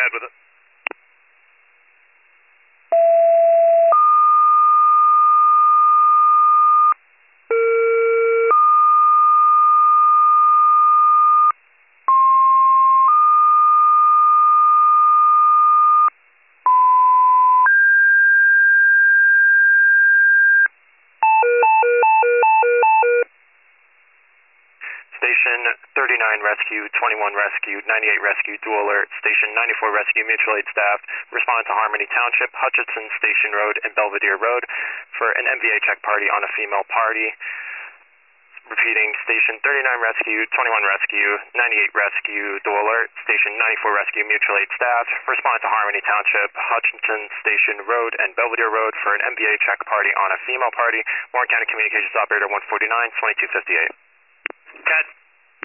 ahead with it. Station 39 Rescue, 21 Rescue, 98 Rescue, dual alert. Station 94 Rescue, mutual aid staff, respond to Harmony Township, Hutchinson Station Road, and Belvedere Road for an MVA check party on a female party. Repeating, Station 39 Rescue, 21 Rescue, 98 Rescue, dual alert. Station 94 Rescue, mutual aid staff, respond to Harmony Township, Hutchinson Station Road, and Belvedere Road for an MVA check party on a female party. Warren County Communications Operator 149, 2258. Cat